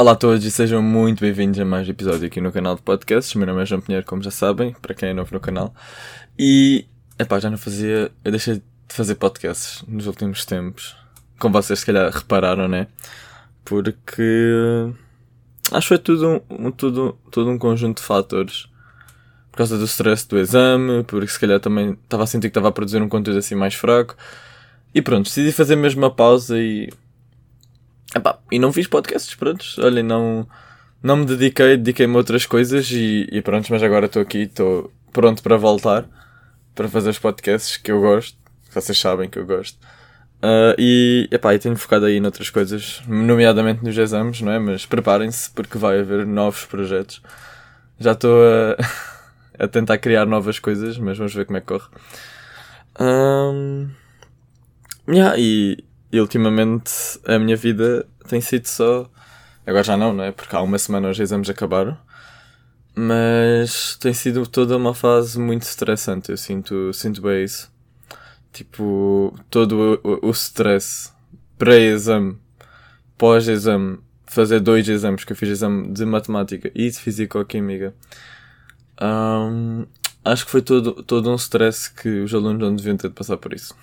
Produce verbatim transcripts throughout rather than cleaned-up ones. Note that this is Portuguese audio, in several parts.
Olá a todos e sejam muito bem-vindos a mais um episódio aqui no canal de podcasts. Meu nome é João Pinheiro, como já sabem, para quem é novo no canal. E, epá, já não fazia... Eu deixei de fazer podcasts nos últimos tempos. Como vocês se calhar repararam, né? Porque... Acho que foi tudo um, tudo, tudo um conjunto de fatores. Por causa do stress do exame, porque se calhar também estava a sentir que estava a produzir um conteúdo assim mais fraco. E pronto, decidi fazer mesmo uma pausa e... Epá, e não fiz podcasts, prontos. Olhem, não, não me dediquei, dediquei-me a outras coisas e, e pronto, mas agora estou aqui, estou pronto para voltar, para fazer os podcasts que eu gosto, vocês sabem que eu gosto. Uh, e, epá, e tenho focado aí noutras coisas, nomeadamente nos exames, não é? Mas preparem-se porque vai haver novos projetos. Já estou a, a tentar criar novas coisas, mas vamos ver como é que corre. Um, yeah, e... E ultimamente a minha vida tem sido só... Agora já não, não é? Porque há uma semana os exames acabaram. Mas tem sido toda uma fase muito estressante. Eu sinto, sinto bem isso. Tipo, todo o, o stress pré-exame, pós-exame, fazer dois exames, que eu fiz exame de matemática e de fisicoquímica. Um, acho que foi todo, todo um stress que os alunos não deviam ter de passar por isso.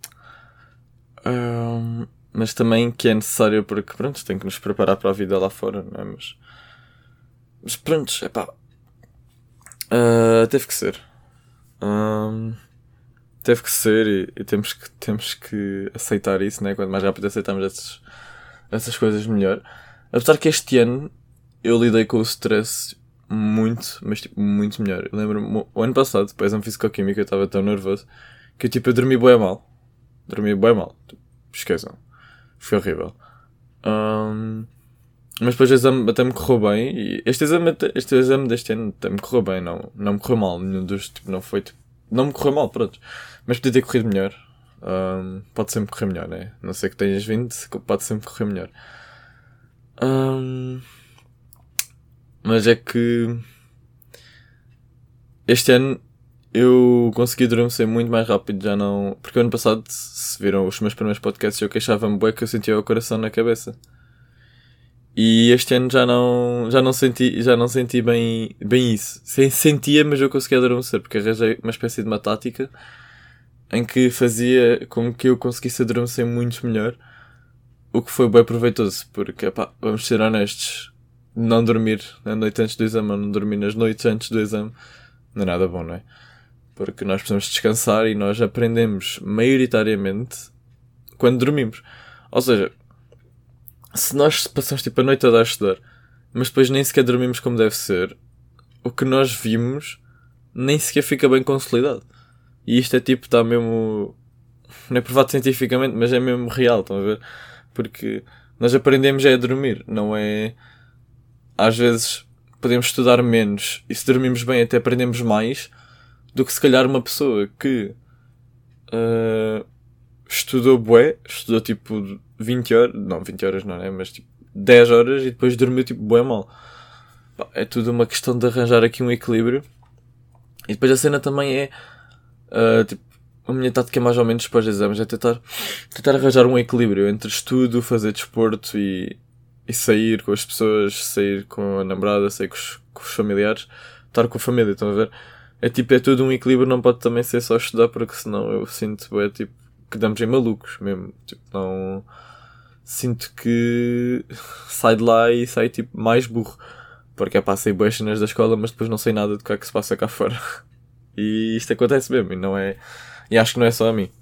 Um, mas também que é necessário porque, pronto, tem que nos preparar para a vida lá fora, não é? Mas, mas pronto, é pá. Uh, teve que ser. Um, teve que ser e, e temos, que, temos que aceitar isso, né? Quanto mais rápido aceitarmos essas, essas coisas, melhor. Apesar que este ano eu lidei com o stress muito, mas tipo, muito melhor. Eu lembro-me, o ano passado, depois de um fisicoquímica, eu estava tão nervoso que eu, tipo, eu dormi bué mal. Dormi bem mal. Esqueçam. Foi horrível. Um, mas depois o exame até me correu bem. E este exame, este exame deste ano até me correu bem. Não, não me correu mal. Nenhum dos, tipo, não foi, tipo, não me correu mal, pronto. Mas podia ter corrido melhor. Um, pode sempre correr melhor, né? Não sei que tenhas vindo, pode sempre correr melhor. Um, mas é que este ano eu consegui adormecer muito mais rápido, já não... Porque ano passado, se viram os meus primeiros podcasts, eu queixava-me bué que eu sentia o coração na cabeça. E este ano já não, já não senti, já não senti bem, bem isso. Sentia, mas eu conseguia adormecer, porque arranjei uma espécie de uma tática em que fazia com que eu conseguisse adormecer muito melhor, o que foi bem proveitoso, porque, epá, vamos ser honestos, não dormir na noite antes do exame, ou não dormir nas noites antes do exame, não é nada bom, não é? Porque nós precisamos descansar e nós aprendemos maioritariamente quando dormimos. Ou seja, se nós passamos tipo a noite toda a estudar, mas depois nem sequer dormimos como deve ser, o que nós vimos nem sequer fica bem consolidado. E isto é tipo, está mesmo... Não é provado cientificamente, mas é mesmo real, estão a ver? Porque nós aprendemos é a dormir, não é... Às vezes podemos estudar menos e se dormimos bem até aprendemos mais do que se calhar uma pessoa que uh, estudou bué, estudou tipo vinte horas, não vinte horas não é, mas tipo dez horas e depois dormiu tipo bué mal. É tudo uma questão de arranjar aqui um equilíbrio. E depois a cena também é, uh, tipo, a minha tática é mais ou menos para os exames, é tentar, tentar arranjar um equilíbrio entre estudo, fazer desporto e, e sair com as pessoas, sair com a namorada, sair com os, com os familiares, estar com a família, estão a ver? É tipo, é tudo um equilíbrio, não pode também ser só estudar, porque senão eu sinto, é tipo, que damos em malucos mesmo. Tipo, não... Sinto que sai de lá e sai tipo mais burro. Porque é pá, sei boas cenas da escola, mas depois não sei nada do que é que se passa cá fora. E isto acontece mesmo, e não é... E acho que não é só a mim.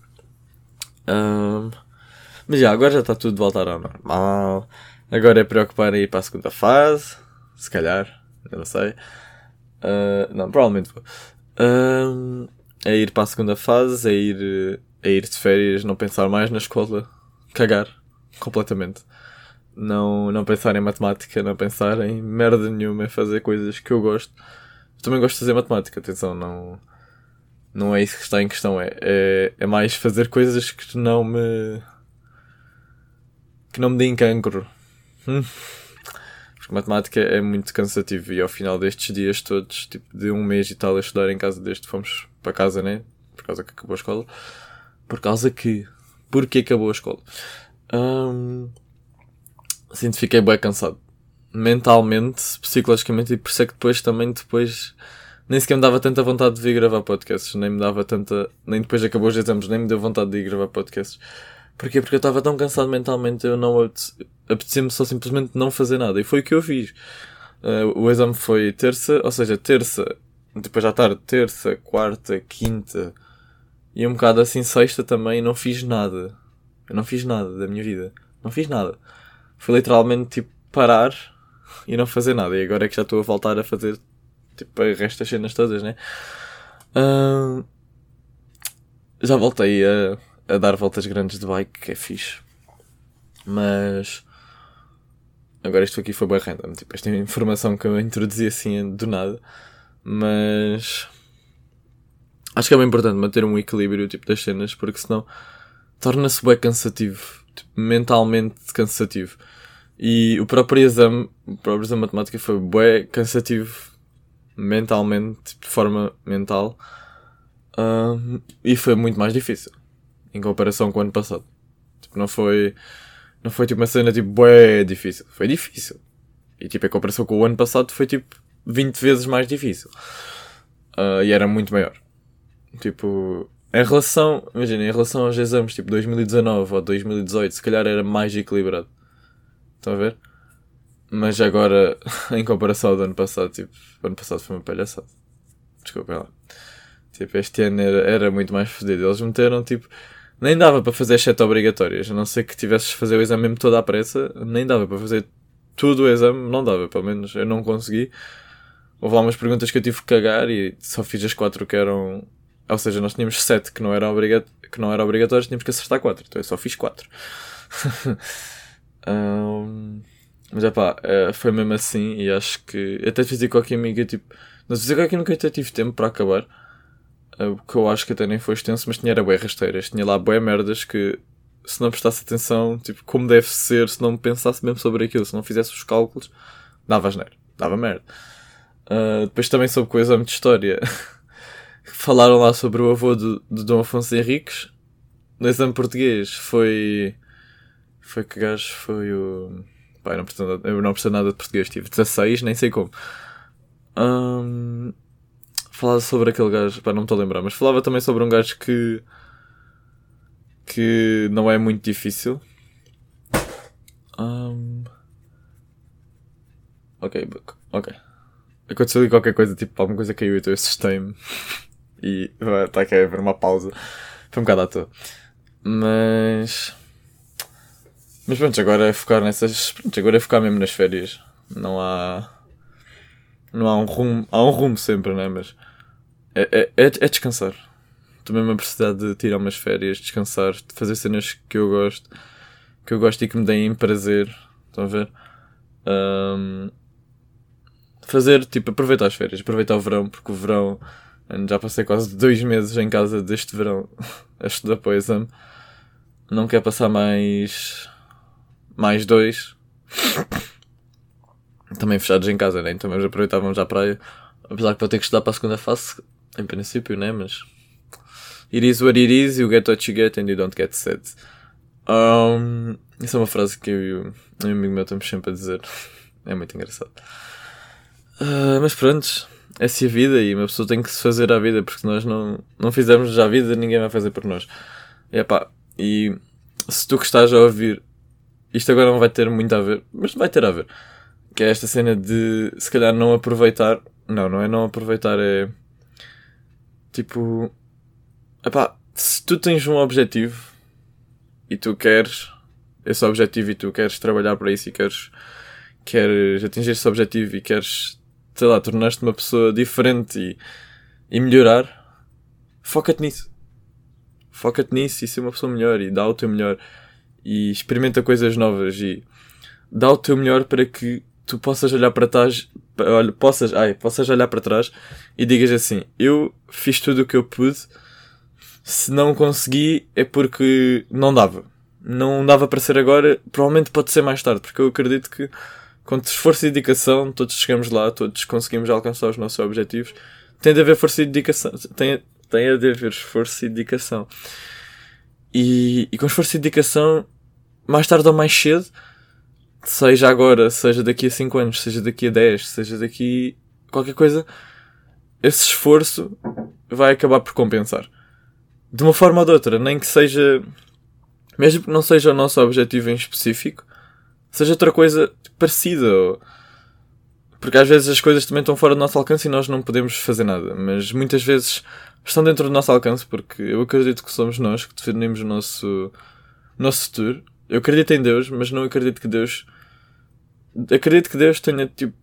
Um... Mas já, agora já está tudo de voltar ao normal. Agora é preocupar em ir para a segunda fase. Se calhar, eu não sei. Uh, não, provavelmente vou. Uh, é ir para a segunda fase, é ir, é ir de férias, não pensar mais na escola, cagar completamente. Não, não pensar em matemática, não pensar em merda nenhuma, é fazer coisas que eu gosto. Eu também gosto de fazer matemática, atenção, não, não é isso que está em questão, é, é, é mais fazer coisas que não me que não me deem cancro. Hum. Porque matemática é muito cansativo e ao final destes dias todos, tipo de um mês e tal a estudar em casa desde que fomos para casa, né? Por causa que acabou a escola. Por causa que... Porque acabou a escola. Um, sinto que fiquei bem cansado. mentalmente, psicologicamente, e por isso é que depois também, depois, nem sequer me dava tanta vontade de vir gravar podcasts, nem me dava tanta, nem depois acabou os exames, nem me deu vontade de ir gravar podcasts. Porquê? Porque eu estava tão cansado mentalmente, eu não apetecia-me só simplesmente não fazer nada, e foi o que eu fiz. Uh, o exame foi terça, ou seja, terça, depois à tarde, terça, quarta, quinta, e um bocado assim sexta também, não fiz nada. Eu não fiz nada da minha vida. Não fiz nada. Foi literalmente tipo parar e não fazer nada. E agora é que já estou a voltar a fazer tipo o resto das cenas todas, né? Uh, já voltei a, a dar voltas grandes de bike, que é fixe. Mas agora isto aqui foi bem random. Tipo, esta informação que eu introduzi assim do nada. Mas acho que é bem importante manter um equilíbrio tipo, das cenas, porque senão torna-se bem cansativo, tipo, mentalmente cansativo. E o próprio exame, o próprio exame de matemática foi bem cansativo mentalmente, tipo, de forma mental, um, e foi muito mais difícil em comparação com o ano passado. Tipo, não foi, não foi tipo uma cena tipo bem difícil, foi difícil. E tipo, em comparação com o ano passado foi tipo vinte vezes mais difícil. Uh, e era muito maior. Tipo, em relação, imagina, em relação aos exames tipo dois mil e dezanove ou dois mil e dezoito, se calhar era mais equilibrado. Estão a ver? Mas agora, em comparação ao do ano passado, tipo, o ano passado foi uma palhaçada. Desculpem lá. Tipo, este ano era, era muito mais fodido. Eles meteram, tipo, nem dava para fazer as sete obrigatórias. A não ser que tivesses de fazer o exame mesmo toda à pressa, nem dava para fazer tudo o exame, não dava, pelo menos eu não consegui. Houve lá umas perguntas que eu tive que cagar e só fiz as quatro que eram... Ou seja, nós tínhamos sete que não eram obriga... que não era obrigatórios, tínhamos que acertar quatro. Então eu só fiz quatro. um... Mas é pá, foi mesmo assim e acho que... Até Físico-Química, tipo... Na Físico-Química eu até tive tempo para acabar. O que eu acho que até nem foi extenso, mas tinha era bué rasteiras. Tinha lá bué merdas que... Se não prestasse atenção, tipo, como deve ser, se não pensasse mesmo sobre aquilo, se não fizesse os cálculos, dava asneira. Dava merda. Uh, depois também soube com o exame de História... Falaram lá sobre o avô de, de Dom Afonso Henriques. No exame português foi... Foi que gajo? Foi o... Pá, eu não percebo nada, eu não percebo nada de português. Tive dezasseis, nem sei como. Um, falava sobre aquele gajo... Pá, não me estou a lembrar. Mas falava também sobre um gajo que... Que não é muito difícil. Um, ok, ok. Aconteceu ali qualquer coisa, tipo, alguma coisa caiu e eu assustei-me. E está aqui a haver uma pausa. Foi um bocado à toa. Mas... Mas pronto, agora é focar nessas... Pronto, agora é focar mesmo nas férias. Não há... Não há um rumo... Há um rumo sempre, né? Mas... É, é, é, é descansar. Estou mesmo a precisar de tirar umas férias, descansar, de fazer cenas que eu gosto. Que eu gosto e que me deem prazer. Estão a ver? Um... Fazer, tipo, aproveitar as férias. Aproveitar o verão, porque o verão... Já passei quase dois meses em casa deste verão a estudar para o exame. Não quero passar mais... Mais dois. Também fechados em casa, né? Então vamos aproveitar, vamos à praia. Apesar que vou ter que estudar para a segunda fase, em princípio, né? Mas... It is what it is, you get what you get and you don't get sad. Um, isso é uma frase que eu e o meu amigo meu estamos sempre a dizer. É muito engraçado. Uh, mas pronto... Essa é a vida e uma pessoa tem que se fazer à vida, porque se nós não, não fizermos já a vida, ninguém vai fazer por nós. E, epá, e se tu que estás a ouvir, isto agora não vai ter muito a ver, mas vai ter a ver. Que é esta cena de, se calhar, não aproveitar. Não, não é não aproveitar, é... Tipo... Epá, se tu tens um objetivo e tu queres esse objetivo e tu queres trabalhar para isso e queres, queres atingir esse objetivo e queres... sei lá, tornaste uma pessoa diferente e, e melhorar, foca-te nisso. Foca-te nisso e ser uma pessoa melhor e dá o teu melhor e experimenta coisas novas e dá o teu melhor para que tu possas olhar para trás, olha, possas, ai, possas olhar para trás e digas assim, eu fiz tudo o que eu pude, se não consegui é porque não dava. Não dava para ser agora, provavelmente pode ser mais tarde, porque eu acredito que com esforço e dedicação, todos chegamos lá, todos conseguimos alcançar os nossos objetivos. Tem de haver força e dedicação. Tem, tem de haver esforço e dedicação. E, e com esforço e dedicação, mais tarde ou mais cedo, seja agora, seja daqui a cinco anos, seja daqui a dez, seja daqui qualquer coisa, esse esforço vai acabar por compensar. De uma forma ou de outra, nem que seja, mesmo que não seja o nosso objetivo em específico, seja outra coisa parecida. Ou... Porque às vezes as coisas também estão fora do nosso alcance e nós não podemos fazer nada. Mas muitas vezes estão dentro do nosso alcance, porque eu acredito que somos nós que definimos o nosso, o nosso futuro. Eu acredito em Deus, mas não acredito que Deus... Acredito que Deus tenha, tipo...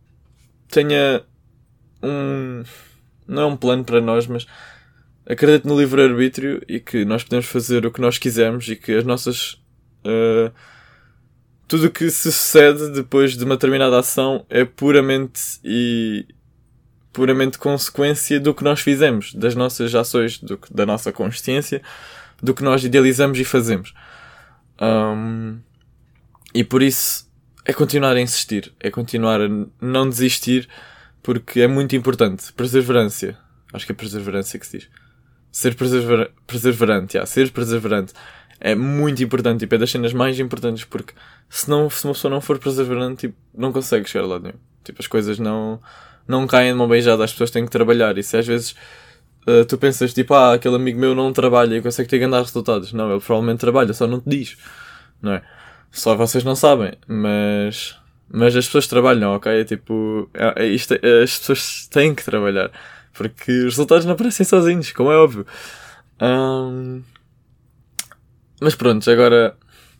Tenha um... Não é um plano para nós, mas... Acredito no livre-arbítrio e que nós podemos fazer o que nós quisermos e que as nossas... Uh, tudo o que se sucede depois de uma determinada ação é puramente e... puramente consequência do que nós fizemos, das nossas ações, do que, da nossa consciência, do que nós idealizamos e fazemos. Um, e por isso é continuar a insistir, é continuar a não desistir, porque é muito importante. Perseverança, acho que é perseverança que se diz. Ser persever- perseverante, yeah, ser perseverante é muito importante, tipo, é das cenas mais importantes, porque se, não, se uma pessoa não for perseverante, tipo, não consegue chegar lá nenhum. Tipo, as coisas não, não caem de mão beijada, as pessoas têm que trabalhar, e se às vezes uh, tu pensas, tipo, ah, aquele amigo meu não trabalha e consegue ter grandes resultados. Não, ele provavelmente trabalha, só não te diz, não é? Só vocês não sabem, mas, mas as pessoas trabalham, ok? É tipo, é, é isto, é, as pessoas têm que trabalhar, porque os resultados não aparecem sozinhos, como é óbvio. Um, mas pronto, agora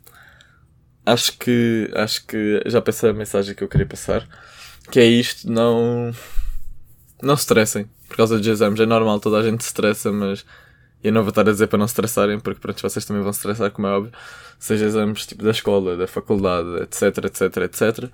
acho que, acho que já pensei a mensagem que eu queria passar, que é isto, não, não se estressem por causa dos exames. É normal, toda a gente se estressa, mas eu não vou estar a dizer para não se estressarem, porque pronto, vocês também vão se estressar, como é óbvio, seja exames tipo da escola, da faculdade, etc, etc, etc.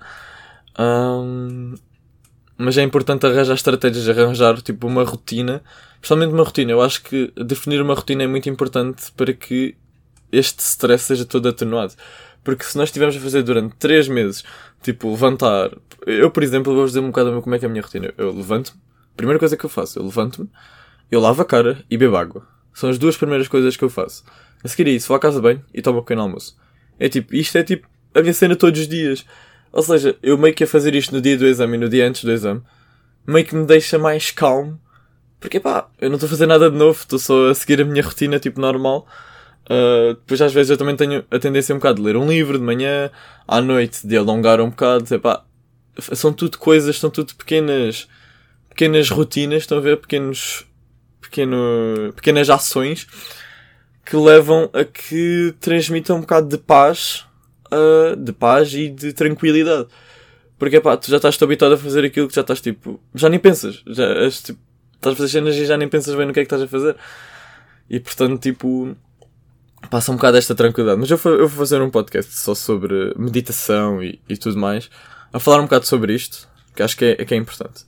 Um, mas é importante arranjar estratégias, arranjar tipo uma rotina, principalmente uma rotina. Eu acho que definir uma rotina é muito importante para que este stress seja todo atenuado. Porque se nós estivermos a fazer durante três meses, tipo, levantar... Eu, por exemplo, vou dizer um bocado como é que é a minha rotina. Eu levanto-me, primeira coisa que eu faço, eu levanto-me, eu lavo a cara e bebo água. São as duas primeiras coisas que eu faço. A seguir a isso, vou à casa de banho e tomo um pequeno almoço. É tipo, isto é tipo a minha cena todos os dias. Ou seja, eu meio que a fazer isto no dia do exame e no dia antes do exame, meio que me deixa mais calmo. Porque pá, eu não estou a fazer nada de novo, estou só a seguir a minha rotina tipo normal. Uh, depois às vezes eu também tenho a tendência um bocado de ler um livro de manhã, à noite de alongar um bocado. Epá, são tudo coisas, são tudo pequenas pequenas rotinas, estão a ver? Pequenos, pequeno, pequenas ações que levam a que transmitam um bocado de paz, uh, de paz e de tranquilidade. Porque epá, tu já estás habituado a fazer aquilo que já estás tipo, já nem pensas, já és, tipo, estás a fazer cenas e já nem pensas bem no que é que estás a fazer. E portanto tipo, passa um bocado esta tranquilidade. Mas eu vou, eu vou fazer um podcast só sobre meditação e, e tudo mais, a falar um bocado sobre isto, que acho que é, que é importante.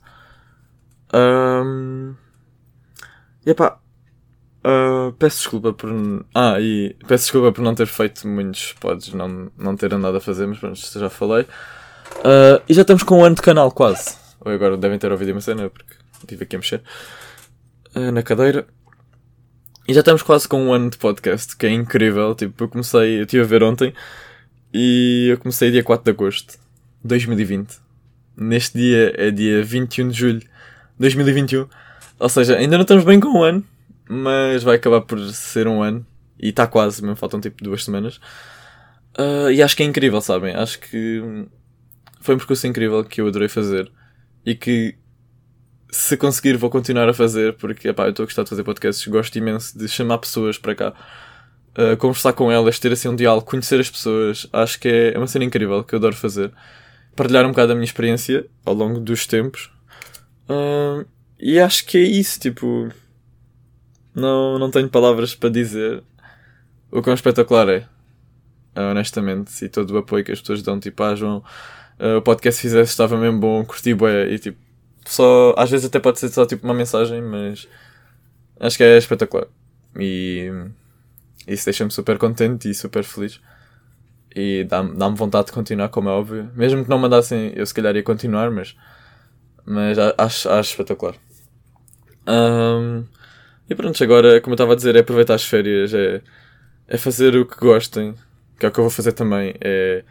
Um, e epá, uh, peço desculpa por... Ah, e peço desculpa por não ter feito muitos pods, não, não ter andado a fazer, mas pronto, já falei. Uh, e já estamos com um ano de canal, quase. Ou agora devem ter ouvido uma cena, porque estive aqui a mexer uh, na cadeira. E já estamos quase com um ano de podcast, que é incrível. Tipo, eu comecei, eu estive a ver ontem, e eu comecei dia quatro de agosto de dois mil e vinte. Neste dia é dia vinte e um de julho de dois mil e vinte e um. Ou seja, ainda não estamos bem com um ano, mas vai acabar por ser um ano. E está quase, mesmo faltam tipo duas semanas. Uh, e acho que é incrível, sabem? Acho que foi um percurso incrível que eu adorei fazer. E que, se conseguir, vou continuar a fazer, porque epá, eu estou a gostar de fazer podcasts, gosto imenso de chamar pessoas para cá, uh, conversar com elas, ter assim um diálogo, conhecer as pessoas. Acho que é uma cena incrível que eu adoro fazer. Partilhar um bocado da minha experiência ao longo dos tempos. Uh, e acho que é isso, tipo, não, não tenho palavras para dizer o quão espetacular é, uh, honestamente, e todo o apoio que as pessoas dão, tipo, ah, João, uh, o podcast que fizeste estava mesmo bom, curti bué, e tipo, só, às vezes até pode ser só tipo uma mensagem, mas acho que é espetacular, e isso deixa-me super contente e super feliz, e dá-me, dá-me vontade de continuar, como é óbvio, mesmo que não mandassem, eu se calhar ia continuar, mas Mas acho, acho espetacular. Um, e pronto, agora, como eu estava a dizer, é aproveitar as férias, é, é fazer o que gostem, que é o que eu vou fazer também, é,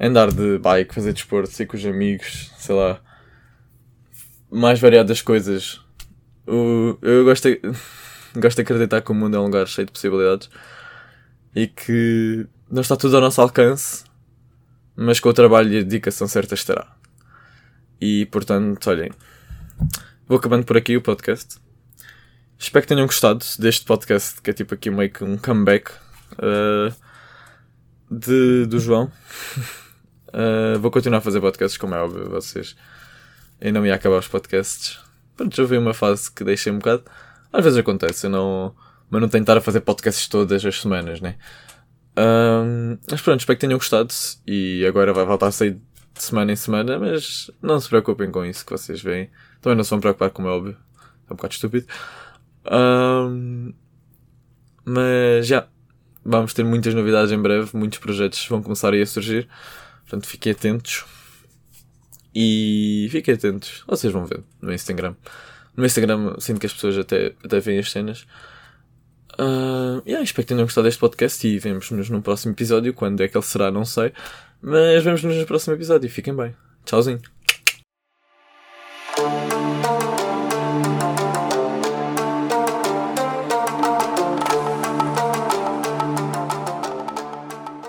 andar de bike, fazer desporto, sair com os amigos, sei lá, mais variadas coisas. O, eu gosto de, gosto de acreditar que o mundo é um lugar cheio de possibilidades e que não está tudo ao nosso alcance, mas com o trabalho e a dedicação certa estará. E portanto, olhem, vou acabando por aqui o podcast. Espero que tenham gostado deste podcast, que é tipo aqui meio que um comeback uh, de, do João. uh, vou continuar a fazer podcasts, como é óbvio, vocês ainda não ia acabar os podcasts. Pronto, já houve uma fase que deixei um bocado. Às vezes acontece, eu não, mas não tenho de estar a fazer podcasts todas as semanas, né? Um, mas pronto, espero que tenham gostado. E agora vai voltar a sair de semana em semana, mas não se preocupem com isso que vocês veem. Também não se vão preocupar, como é óbvio. É um bocado estúpido. Um, mas já, vamos ter muitas novidades em breve. Muitos projetos vão começar aí a surgir. Portanto, fiquem atentos. E fiquem atentos. Vocês vão ver no Instagram. No Instagram sinto que as pessoas até, até veem as cenas. Uh, yeah, espero que tenham gostado deste podcast e vemos-nos no próximo episódio. Quando é que ele será, não sei. Mas vemos-nos no próximo episódio. Fiquem bem. Tchauzinho.